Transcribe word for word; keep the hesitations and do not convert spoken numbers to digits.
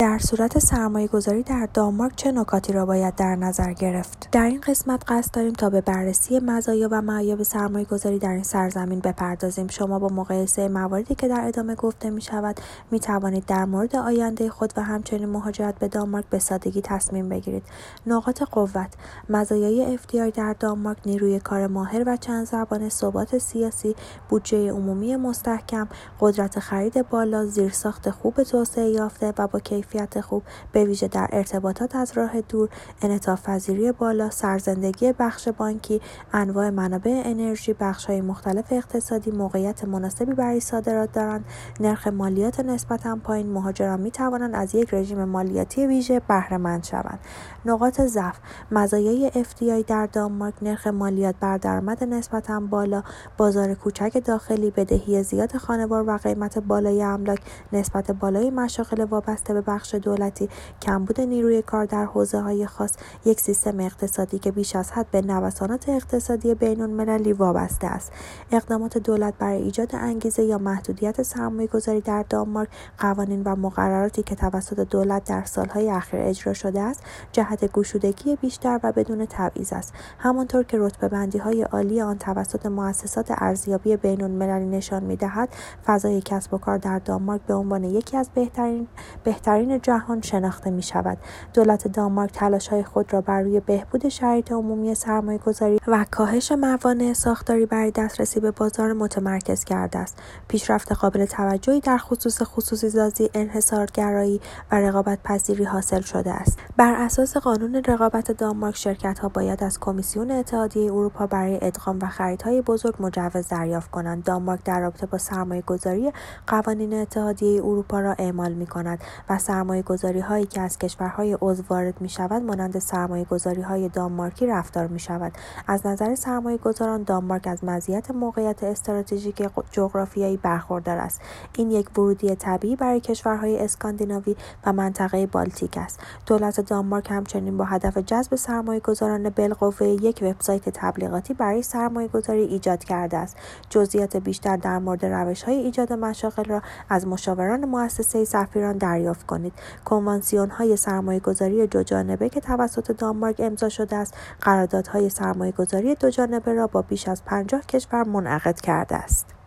در صورت سرمایه‌گذاری در دانمارک چه نکاتی را باید در نظر گرفت؟ در این قسمت قصد داریم تا به بررسی مزایا و معایب سرمایه‌گذاری در این سرزمین بپردازیم. شما با مقایسه مواردی که در ادامه گفته می‌شود، می‌توانید در مورد آینده خود و همچنین مهاجرت به دانمارک به سادگی تصمیم بگیرید. نقاط قوت: مزایای اف دی آی در دانمارک نیروی کار ماهر و چند زبانه، ثبات سیاسی، بودجه عمومی مستحکم، قدرت خرید بالا، زیرساخت خوب توسعه یافته و با کیفیت خوب به ویژه در ارتباطات از راه دور، انعطاف‌پذیری بالا، سرزندگی بخش بانکی، انواع منابع انرژی، بخش‌های مختلف اقتصادی، موقعیت مناسبی برای صادرات دارند، نرخ مالیات نسبتاً پایین. مهاجران می‌توانند از یک رژیم مالیاتی ویژه بهره‌مند شوند. نقاط ضعف: مزایای اف دی آی در دانمارک نرخ مالیات بر درآمد نسبتاً بالا، بازار کوچک داخلی، بدهی زیاد خانوار و قیمت بالای املاک، نسبت بالای مشاغل وابسته به بخش دولتی، کمبود نیروی کار در حوزه‌های خاص، یک سیستم اقتصادی که بیش از حد به نوسانات اقتصادی بین‌المللی وابسته است. اقدامات دولت برای ایجاد انگیزه یا محدودیت سرمایه‌گذاری در دانمارک، قوانین و مقرراتی که توسط دولت در سال‌های اخیر اجرا شده است، جهت گشودگی بیشتر و بدون تبعیض است. همانطور که رتبه‌بندی‌های عالی آن توسط مؤسسات ارزیابی بین‌المللی نشان می‌دهد، فضای کسب و کار در دانمارک به عنوان یکی از بهترین بهترین جهان شناخته می‌شود. دولت دانمارک تلاش‌های خود را بر روی بهبود شرایط عمومی سرمایه‌گذاری و کاهش موانع ساختاری برای دسترسی به بازار متمرکز کرده است. پیشرفت قابل توجهی در خصوص خصوصی‌سازی، انحصارگرایی و رقابت‌پذیری حاصل شده است. بر اساس قانون رقابت دانمارک، شرکت‌ها باید از کمیسیون اتحادیه اروپا برای ادغام و خریدهای بزرگ مجوز دریافت کنند. دانمارک در رابطه با سرمایه‌گذاری قوانین اتحادیه اروپا را اعمال می‌کند و سرمایه‌گذاری‌هایی که از کشورهای عضو وارد می‌شود مانند سرمایه‌گذاری‌های دانمارکی رفتار می‌شود. از نظر سرمایه‌گذاران، دانمارک از مزیت موقعیت استراتژیک جغرافیایی برخوردار است. این یک ورودی طبیعی برای کشورهای اسکاندیناوی و منطقه بالتیک است. دولت دانمارک همچنین با هدف جذب سرمایه‌گذاران بالقوه یک وبسایت تبلیغاتی برای سرمایه‌گذاری ایجاد کرده است. جزئیات بیشتر در مورد روش‌های ایجاد مشاغل را از مشاوران مؤسسه سفیران دریافت کنید. کنوانسیون‌های سرمایه‌گذاری دوجانبه که توسط دانمارک امضا شده است، قراردادهای سرمایه‌گذاری دوجانبه را با بیش از پنجاه کشور منعقد کرده است.